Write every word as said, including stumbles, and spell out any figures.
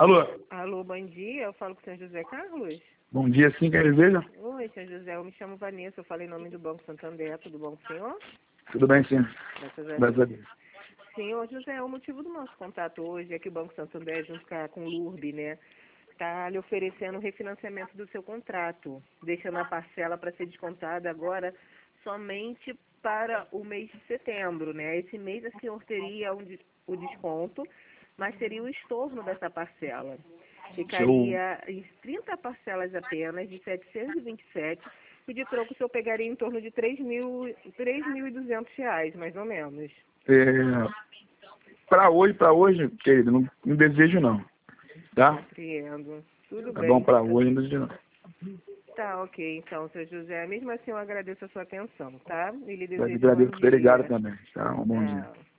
Alô? Alô, bom dia. Eu falo com o senhor José Carlos. Bom dia, sim, quem deseja? Oi, senhor José. Eu me chamo Vanessa. Eu falei em nome do Banco Santander. Tudo bom com o senhor? Tudo bem, sim. Graças a Graças a Deus. Deus. Senhor José, o motivo do nosso contato hoje é que o Banco Santander, junto com a- com o Lurb, né, está lhe oferecendo o refinanciamento do seu contrato, deixando a parcela para ser descontada agora somente para o mês de setembro, né? Esse mês o senhor teria um des- o desconto, mas seria o estorno dessa parcela. Se eu, Ficaria em trinta parcelas apenas, de setecentos e vinte e sete, e de troco o senhor pegaria em torno de três mil, três mil e duzentos reais, mais ou menos. é, pra hoje, pra hoje, querido, não, não desejo não, tá? Compreendo. Tudo Tá bom, bem. pra hoje não desejo não. Tá, ok, então, seu José. Mesmo assim, eu agradeço a sua atenção, tá? E lhe Eu desejo um bom agradeço por ter ligado dia. também, tá? Um bom dia. Tchau.